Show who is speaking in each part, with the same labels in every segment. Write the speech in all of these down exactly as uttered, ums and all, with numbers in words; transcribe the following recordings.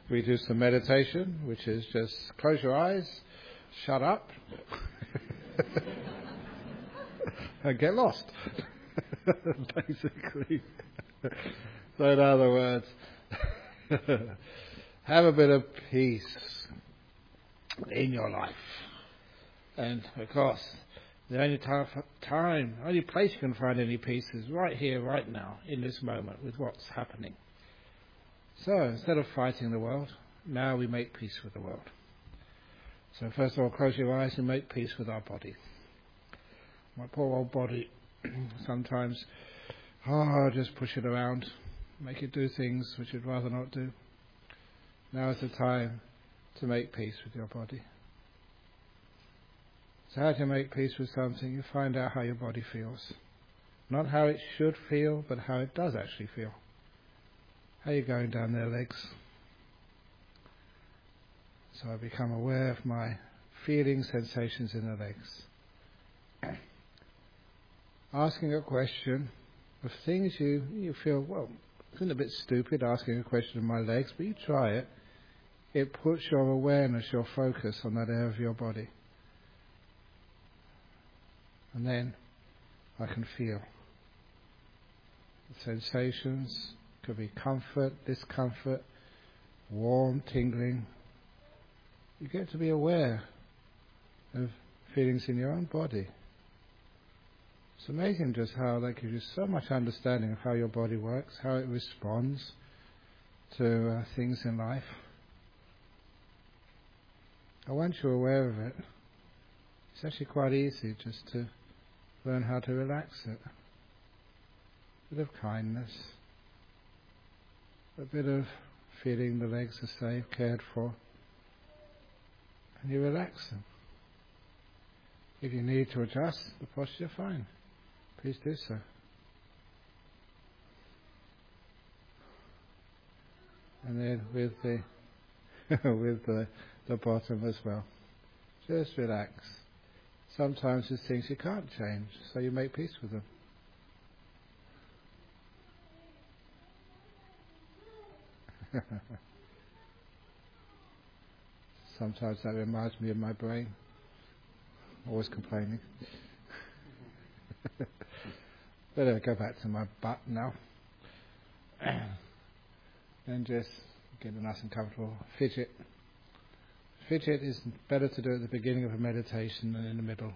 Speaker 1: we do some meditation, which is just close your eyes, shut up, and get lost. Basically. So in other words, have a bit of peace in your life. And of course, the only time, time, only place you can find any peace is right here, right now, in this moment, with what's happening. So instead of fighting the world, now we make peace with the world. So first of all, close your eyes and make peace with our body. My poor old body, sometimes, oh, just push it around, make it do things which you'd rather not do. Now is the time to make peace with your body. So how do you make peace with something? You find out how your body feels. Not how it should feel, but how it does actually feel. How are you going down their legs? So I become aware of my feelings, sensations in the legs. Asking a question of things you, you feel, well, isn't it a bit stupid asking a question of my legs, but you try it. It puts your awareness, your focus on that area of your body. And then I can feel the sensations. Could be comfort, discomfort, warm, tingling. You get to be aware of feelings in your own body. It's amazing just how that gives you so much understanding of how your body works, how it responds to uh, things in life. And once you're aware of it, it's actually quite easy just to learn how to relax it. A bit of kindness. A bit of feeling the legs are safe, cared for, and you relax them. If you need to adjust the posture, fine. Please do so. And then with the with the, the bottom as well. Just relax. Sometimes there's things you can't change, so you make peace with them. Sometimes that reminds me of my brain, always complaining. But I'll go back to my butt now. And just get a nice and comfortable fidget. Fidget is better to do at the beginning of a meditation than in the middle.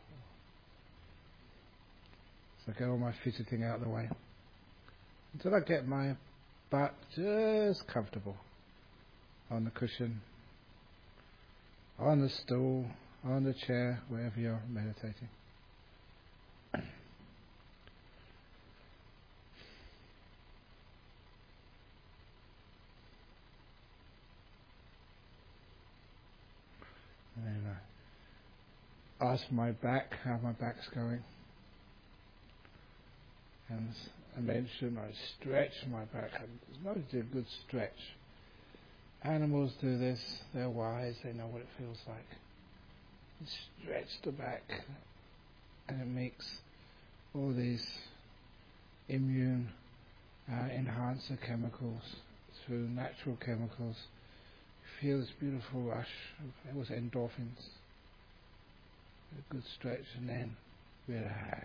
Speaker 1: So I get all my fidgeting out of the way until I get my butt just comfortable on the cushion, on the stool, on the chair, wherever you're meditating. And then I ask my back how my back's going. And as I mentioned, I stretch my back. It's not a good stretch. Animals do this, they're wise, they know what it feels like. You stretch the back and it makes all these immune uh, enhancer chemicals through natural chemicals. You feel this beautiful rush of it was endorphins. A good stretch and then relax.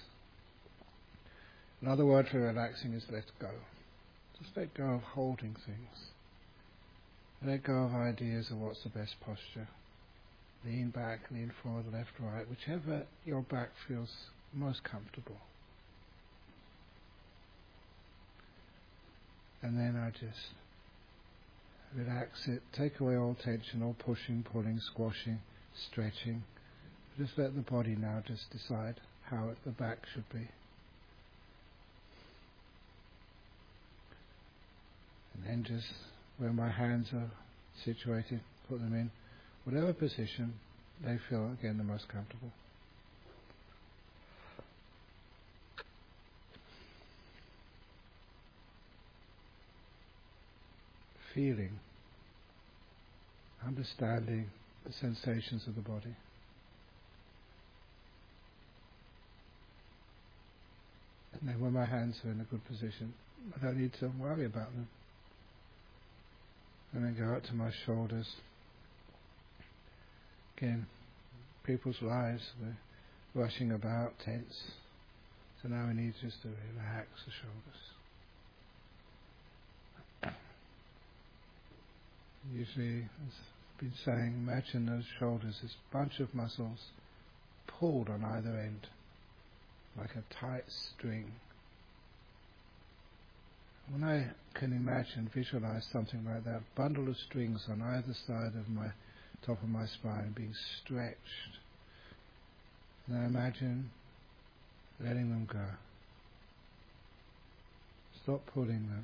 Speaker 1: Another word for relaxing is let go. Just let go of holding things. Let go of ideas of what's the best posture. Lean back, lean forward, left, right, whichever your back feels most comfortable. And then I just relax it, take away all tension, all pushing, pulling, squashing, stretching. Just let the body now just decide how it, the back should be. And then just where my hands are situated, put them in whatever position they feel, again, the most comfortable. Feeling, understanding the sensations of the body. And then when my hands are in a good position, I don't need to worry about them. And then go up to my shoulders. Again, people's lives, they're rushing about, tense. So now we need just to relax the shoulders. Usually, as I've been saying, imagine those shoulders, this bunch of muscles pulled on either end, like a tight string. When I can imagine, visualize something like that, bundle of strings on either side of my top of my spine being stretched, and I imagine letting them go. Stop pulling them.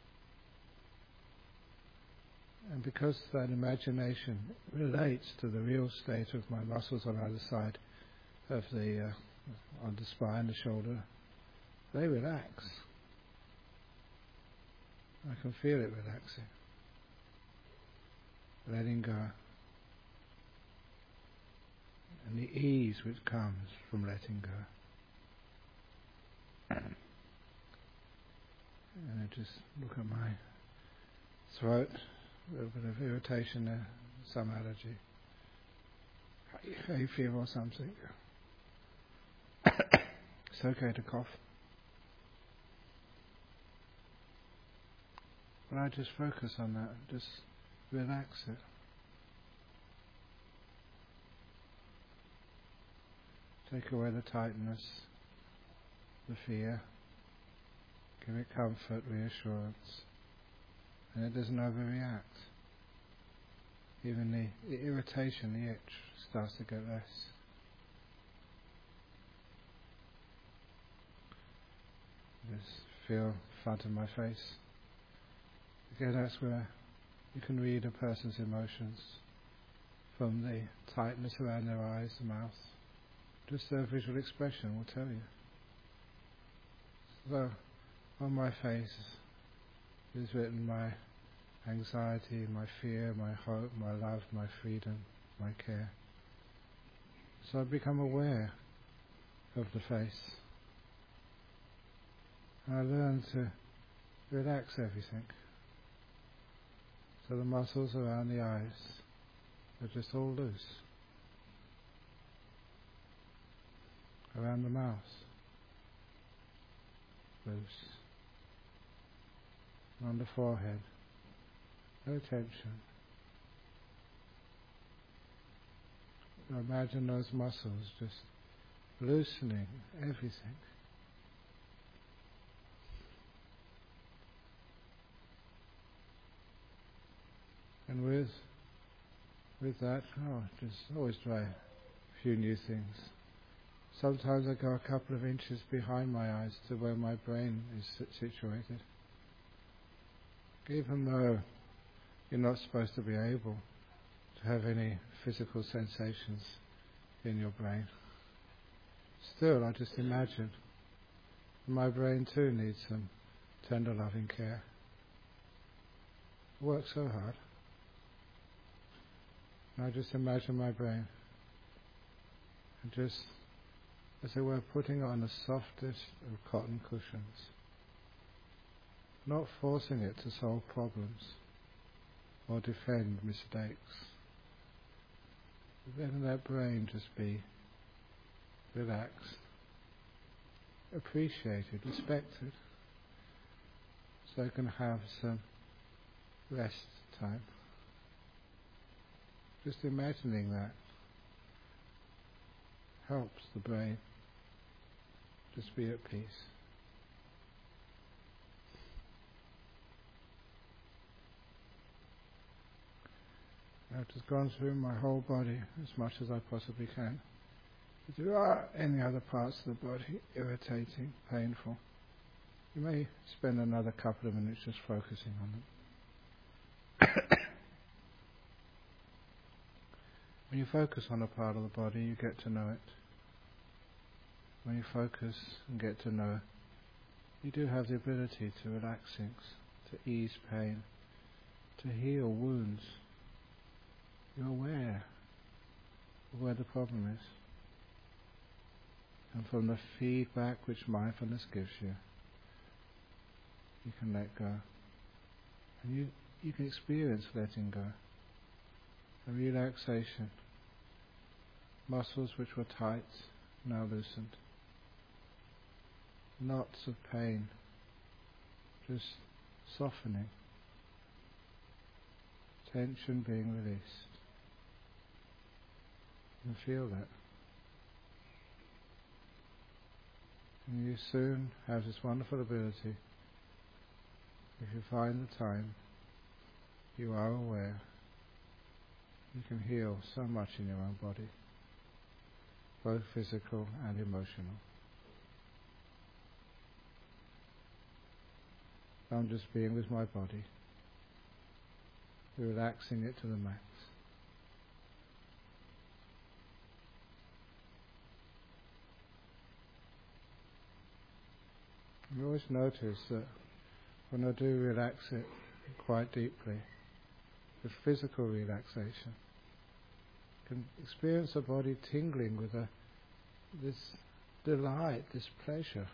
Speaker 1: And because that imagination relates to the real state of my muscles on either side of the uh, on the spine, the shoulder, they relax. I can feel it relaxing. Letting go. And the ease which comes from letting go. And I just look at my throat, a little bit of irritation there, some allergy. Hay fever or something. It's okay to cough. But I just focus on that, just relax it. Take away the tightness, the fear, give it comfort, reassurance, and it doesn't overreact. Even the, the irritation, the itch, starts to get less. Just feel front of my face. Again, that's where you can read a person's emotions from the tightness around their eyes, the mouth. Just their visual expression will tell you. So, on my face is written my anxiety, my fear, my hope, my love, my freedom, my care. So I become aware of the face. And I learn to relax everything. So the muscles around the eyes are just all loose. Around the mouth, loose. And on the forehead, no tension. So imagine those muscles just loosening everything. And with with that, oh, just always try a few new things. Sometimes I go a couple of inches behind my eyes to where my brain is situated. Even though you're not supposed to be able to have any physical sensations in your brain, still I just imagine my brain too needs some tender loving care. I work so hard. And I just imagine my brain and just, as it were, putting on the softest of cotton cushions, not forcing it to solve problems or defend mistakes. Letting that brain just be relaxed, appreciated, respected, so it can have some rest time. Just imagining that helps the brain just be at peace. I've just gone through my whole body as much as I possibly can. If there are any other parts of the body irritating, painful, you may spend another couple of minutes just focusing on them. When you focus on a part of the body, you get to know it. When you focus and get to know, you do have the ability to relax things, to ease pain, to heal wounds. You're aware of where the problem is. And from the feedback which mindfulness gives you, you can let go. And you you can experience letting go, a relaxation. Muscles which were tight, now loosened. Knots of pain, just softening. Tension being released. You feel that. And you soon have this wonderful ability, if you find the time, you are aware, you can heal so much in your own body, both physical and emotional. I'm just being with my body, relaxing it to the max. I always notice that when I do relax it quite deeply, the physical relaxation, I can experience the body tingling with a, this delight, this pleasure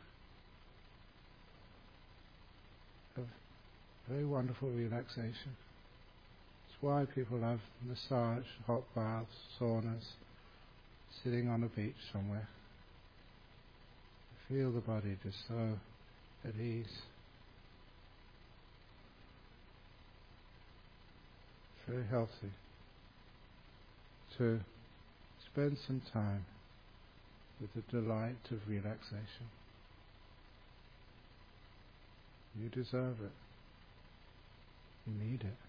Speaker 1: of very wonderful relaxation. It's why people love massage, hot baths, saunas, sitting on a beach somewhere. Feel the body just so at ease. Very healthy to spend some time with the delight of relaxation. You deserve it. You need it.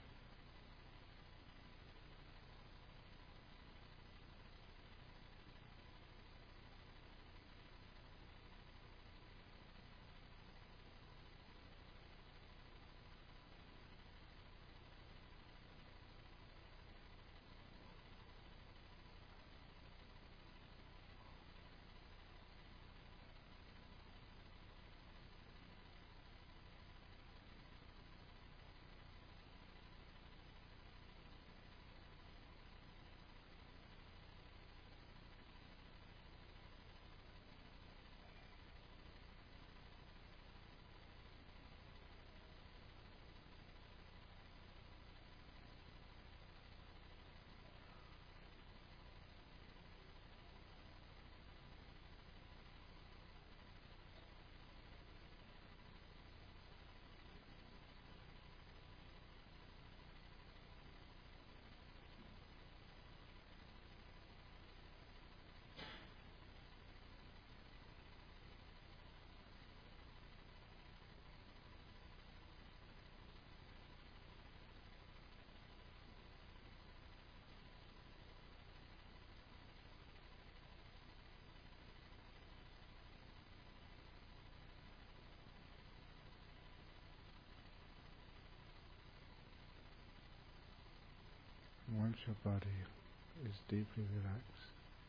Speaker 1: Once your body is deeply relaxed,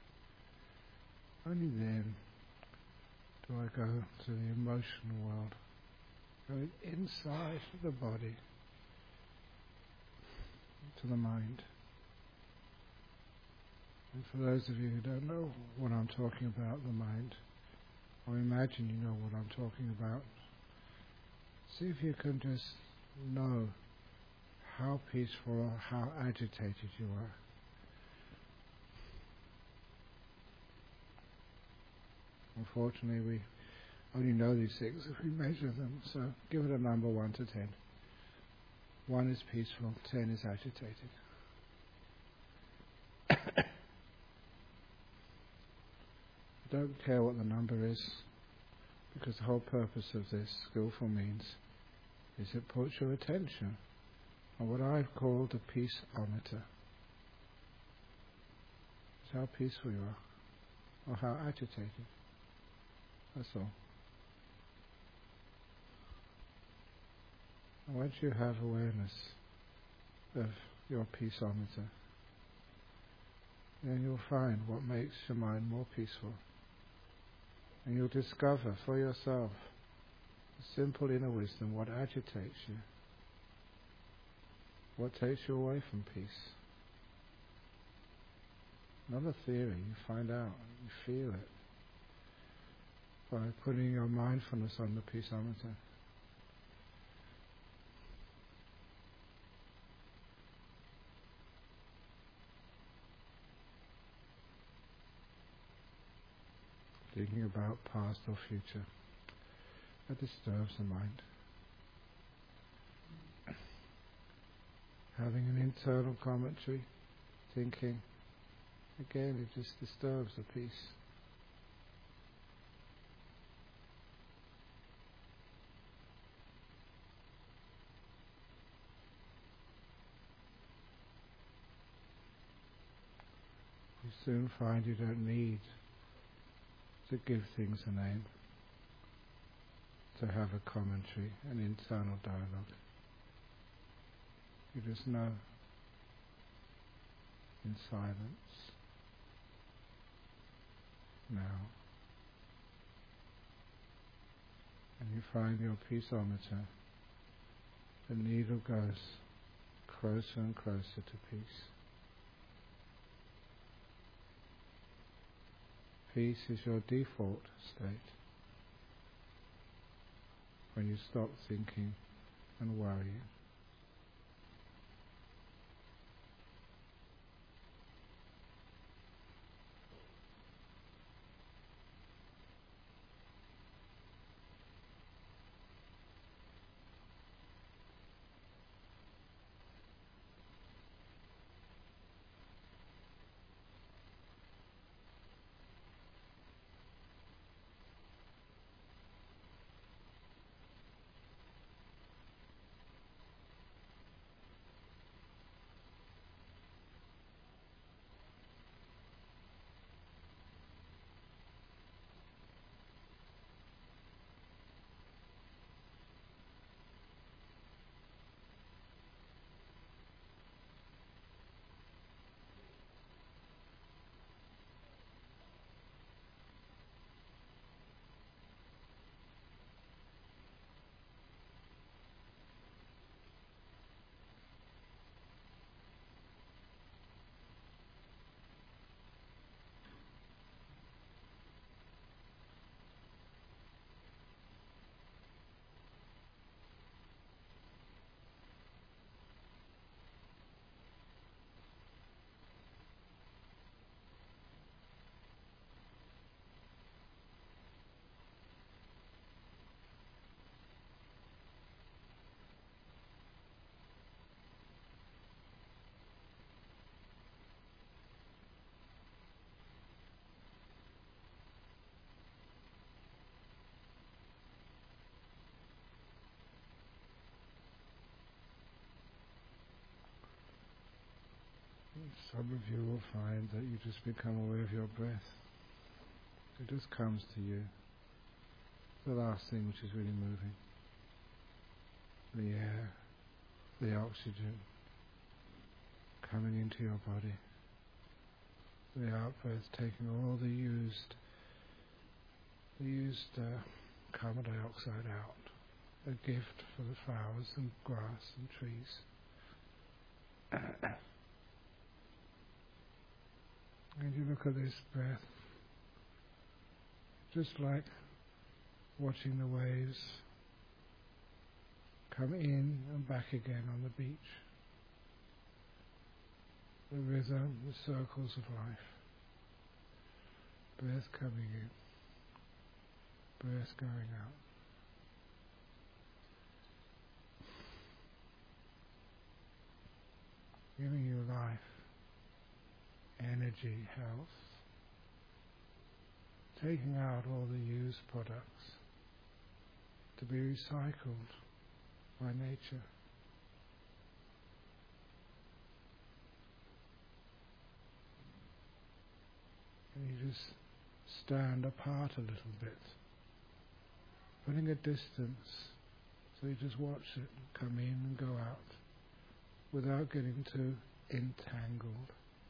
Speaker 1: only then do I go to the emotional world, going inside the body, to the mind. And for those of you who don't know what I'm talking about, the mind, or imagine you know what I'm talking about, see if you can just know how peaceful or how agitated you are. Unfortunately, we only know these things if we measure them, so give it a number one to ten. One is peaceful, ten is agitated. Don't care what the number is, because the whole purpose of this skillful means is it puts your attention on what I've called a peaceometer. It's how peaceful you are, or how agitated. That's all. And once you have awareness of your peaceometer, then you'll find what makes your mind more peaceful. And you'll discover for yourself the simple inner wisdom, what agitates you, what takes you away from peace. Not a theory, you find out, you feel it by putting your mindfulness on the peaceometer. thinking about past or future. That disturbs the mind. Having an internal commentary, thinking, again it just disturbs the peace. You soon find you don't need to give things a name, to have a commentary, an internal dialogue. You just know in silence now. And you find your peaceometer, the needle goes closer and closer to peace. Peace is your default state when you stop thinking and worrying. Some of you will find that you just become aware of your breath. It just comes to you. The last thing which is really moving. The air, the oxygen coming into your body. The out-breath taking all the used, the used uh, carbon dioxide out. A gift for the flowers and grass and trees. And you look at this breath, just like watching the waves come in and back again on the beach. The rhythm, the circles of life. Breath coming in, breath going out. Giving you life, energy, health, taking out all the used products to be recycled by nature. And you just stand apart a little bit, putting a distance, so you just watch it come in and go out without getting too entangled.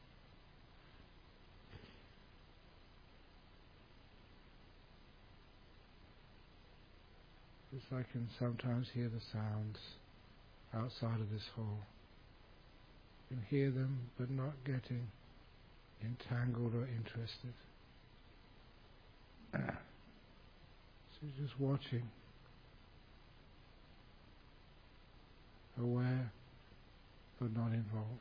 Speaker 1: It's like you can sometimes hear the sounds outside of this hall. You can hear them, but not getting entangled or interested. So you're just watching, aware, but not involved.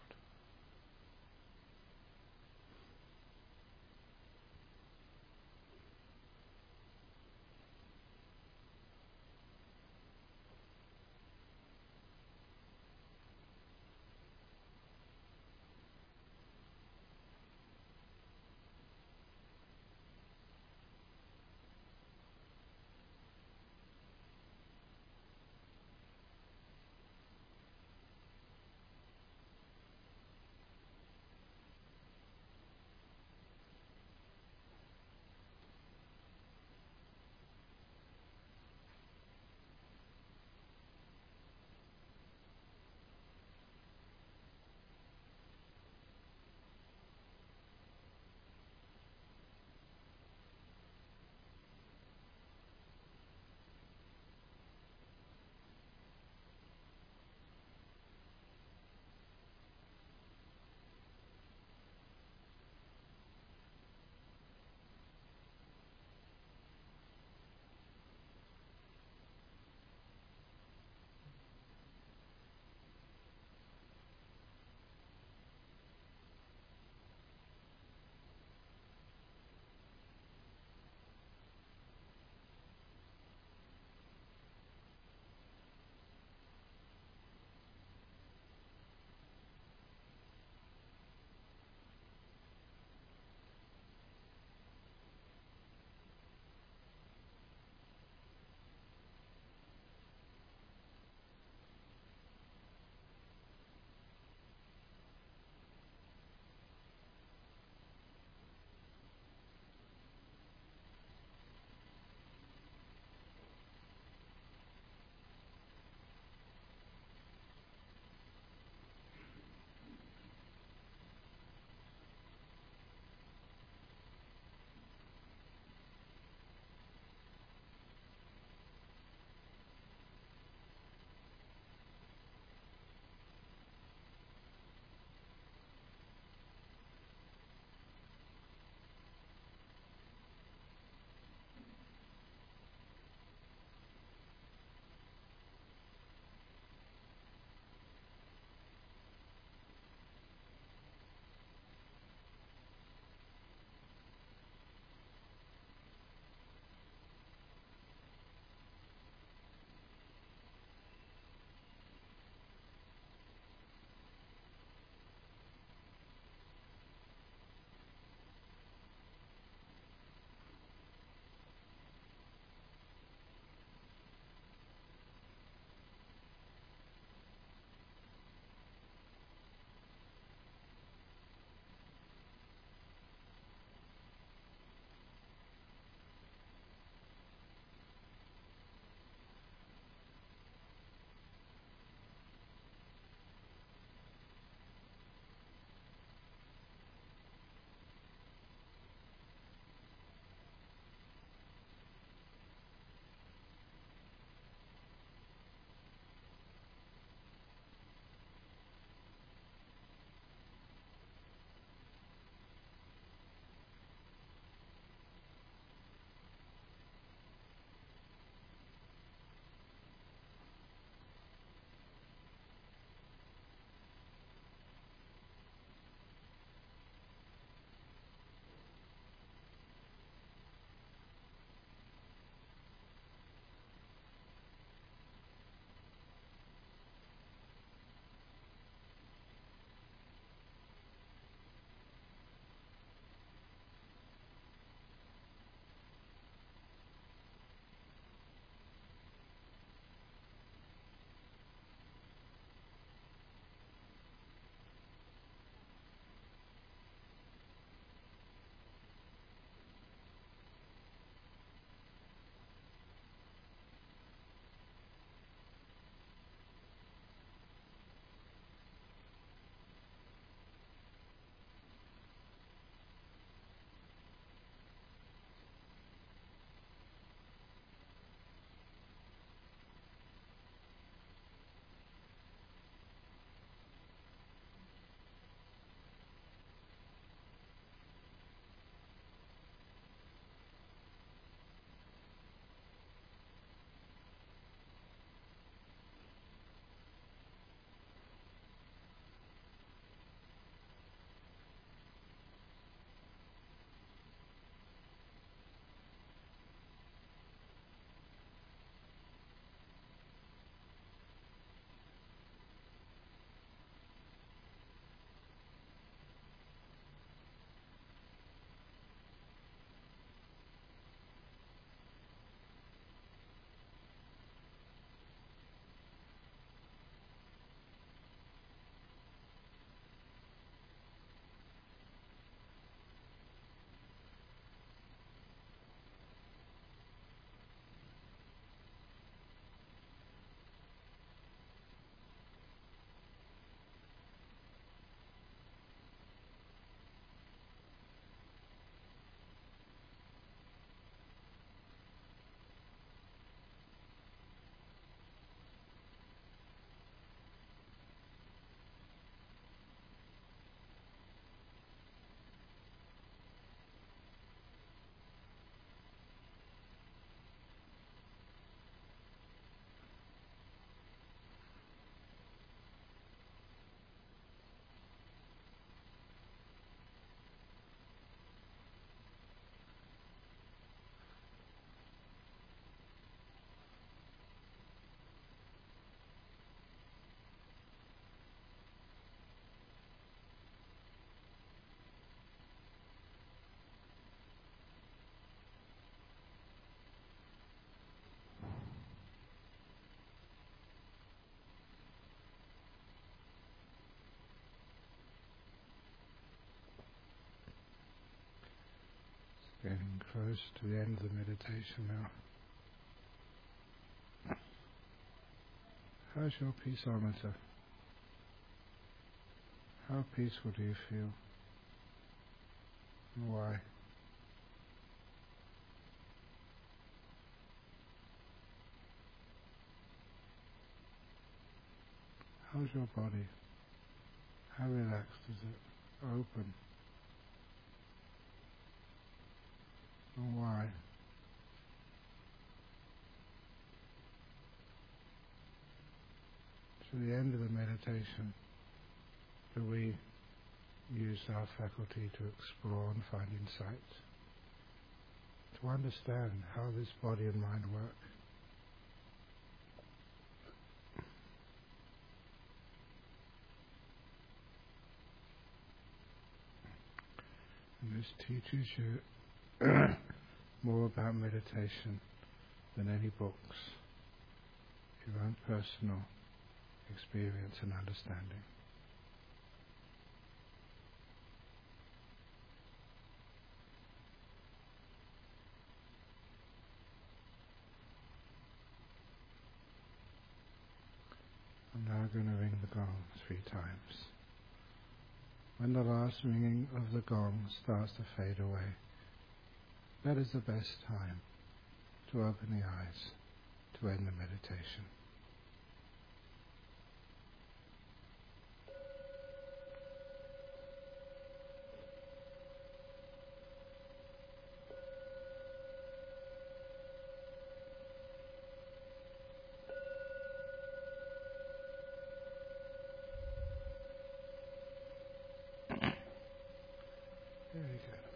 Speaker 1: Getting close to the end of the meditation now. How's your peaceometer? How peaceful do you feel? And why? How's your body? How relaxed is it? Open? And why? To the end of the meditation, do we use our faculty to explore and find insights, to understand how this body and mind work? And this teaches you more about meditation than any books, your own personal experience and understanding. I'm now going to ring the gong three times. When the last ringing of the gong starts to fade away, that is the best time to open the eyes to end the meditation. Very good.